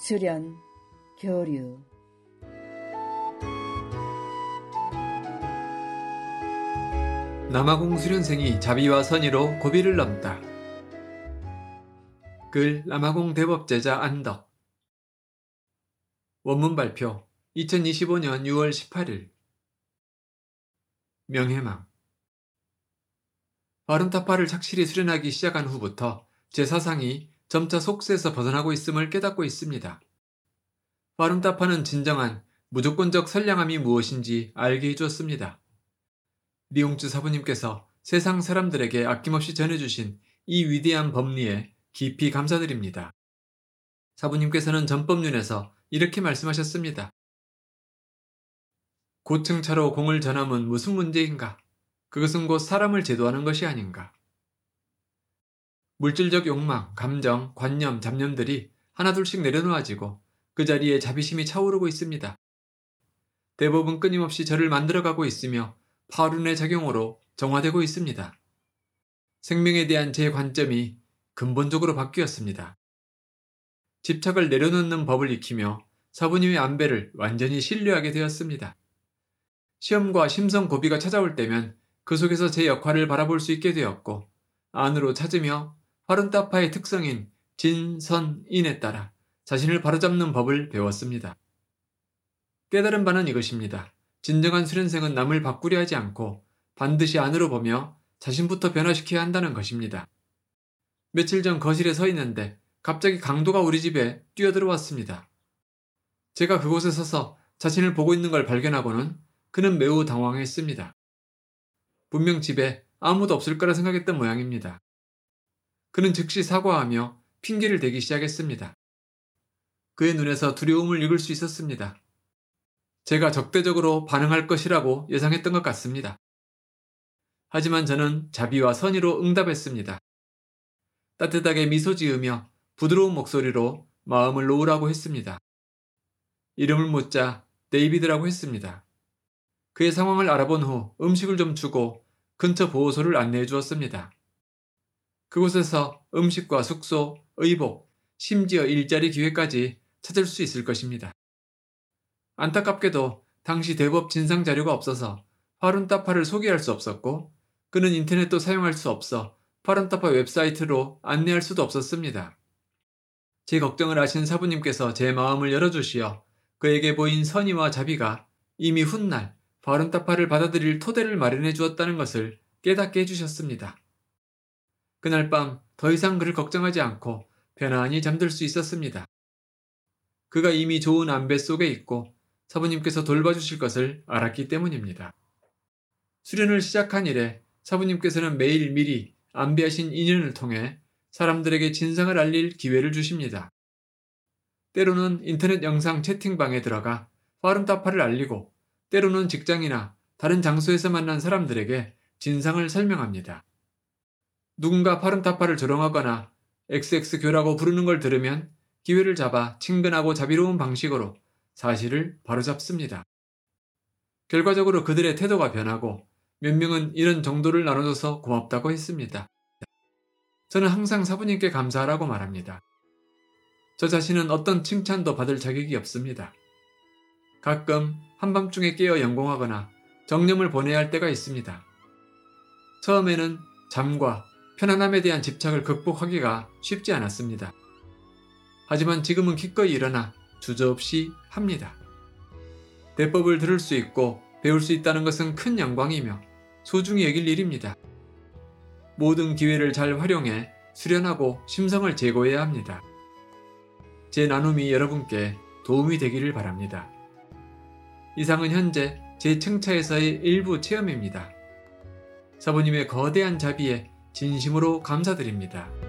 수련, 교류. 남아공 수련생이 자비와 선의로 고비를 넘다. 글 남아공 대법제자 안덕. 원문 발표 2025년 6월 18일. 명해망. 바른타파를 착실히 수련하기 시작한 후부터 제 사상이 점차 속세에서 벗어나고 있음을 깨닫고 있습니다. 바른타파는 진정한 무조건적 선량함이 무엇인지 알게 해주었습니다. 리옹주 사부님께서 세상 사람들에게 아낌없이 전해주신 이 위대한 법리에 깊이 감사드립니다. 사부님께서는 전법륜에서 이렇게 말씀하셨습니다. 고층차로 공을 전함은 무슨 문제인가? 그것은 곧 사람을 제도하는 것이 아닌가? 물질적 욕망, 감정, 관념, 잡념들이 하나둘씩 내려놓아지고 그 자리에 자비심이 차오르고 있습니다. 대법은 끊임없이 저를 만들어가고 있으며 파룬의 작용으로 정화되고 있습니다. 생명에 대한 제 관점이 근본적으로 바뀌었습니다. 집착을 내려놓는 법을 익히며 사부님의 안배를 완전히 신뢰하게 되었습니다. 시험과 심성 고비가 찾아올 때면 그 속에서 제 역할을 바라볼 수 있게 되었고 안으로 찾으며 바른타파의 특성인 진, 선, 인에 따라 자신을 바로잡는 법을 배웠습니다. 깨달은 바는 이것입니다. 진정한 수련생은 남을 바꾸려 하지 않고 반드시 안으로 보며 자신부터 변화시켜야 한다는 것입니다. 며칠 전 거실에 서 있는데 갑자기 강도가 우리 집에 뛰어들어왔습니다. 제가 그곳에 서서 자신을 보고 있는 걸 발견하고는 그는 매우 당황했습니다. 분명 집에 아무도 없을 거라 생각했던 모양입니다. 그는 즉시 사과하며 핑계를 대기 시작했습니다. 그의 눈에서 두려움을 읽을 수 있었습니다. 제가 적대적으로 반응할 것이라고 예상했던 것 같습니다. 하지만 저는 자비와 선의로 응답했습니다. 따뜻하게 미소 지으며 부드러운 목소리로 마음을 놓으라고 했습니다. 이름을 묻자 데이비드라고 했습니다. 그의 상황을 알아본 후 음식을 좀 주고 근처 보호소를 안내해 주었습니다. 그곳에서 음식과 숙소, 의복, 심지어 일자리 기회까지 찾을 수 있을 것입니다. 안타깝게도 당시 대법 진상 자료가 없어서 바른타파를 소개할 수 없었고 그는 인터넷도 사용할 수 없어 바른타파 웹사이트로 안내할 수도 없었습니다. 제 걱정을 아신 사부님께서 제 마음을 열어주시어 그에게 보인 선의와 자비가 이미 훗날 바른타파를 받아들일 토대를 마련해 주었다는 것을 깨닫게 해주셨습니다. 그날 밤 더 이상 그를 걱정하지 않고 편안히 잠들 수 있었습니다. 그가 이미 좋은 안배 속에 있고 사부님께서 돌봐주실 것을 알았기 때문입니다. 수련을 시작한 이래 사부님께서는 매일 미리 안배하신 인연을 통해 사람들에게 진상을 알릴 기회를 주십니다. 때로는 인터넷 영상 채팅방에 들어가 바른타파를 알리고 때로는 직장이나 다른 장소에서 만난 사람들에게 진상을 설명합니다. 누군가 바른타파를 조롱하거나 XX교라고 부르는 걸 들으면 기회를 잡아 친근하고 자비로운 방식으로 사실을 바로잡습니다. 결과적으로 그들의 태도가 변하고 몇 명은 이런 정도를 나눠줘서 고맙다고 했습니다. 저는 항상 사부님께 감사하라고 말합니다. 저 자신은 어떤 칭찬도 받을 자격이 없습니다. 가끔 한밤중에 깨어 연공하거나 정념을 보내야 할 때가 있습니다. 처음에는 잠과 편안함에 대한 집착을 극복하기가 쉽지 않았습니다. 하지만 지금은 기꺼이 일어나 주저없이 합니다. 대법을 들을 수 있고 배울 수 있다는 것은 큰 영광이며 소중히 여길 일입니다. 모든 기회를 잘 활용해 수련하고 심성을 제고해야 합니다. 제 나눔이 여러분께 도움이 되기를 바랍니다. 이상은 현재 제 청차에서의 일부 체험입니다. 사부님의 거대한 자비에 진심으로 감사드립니다.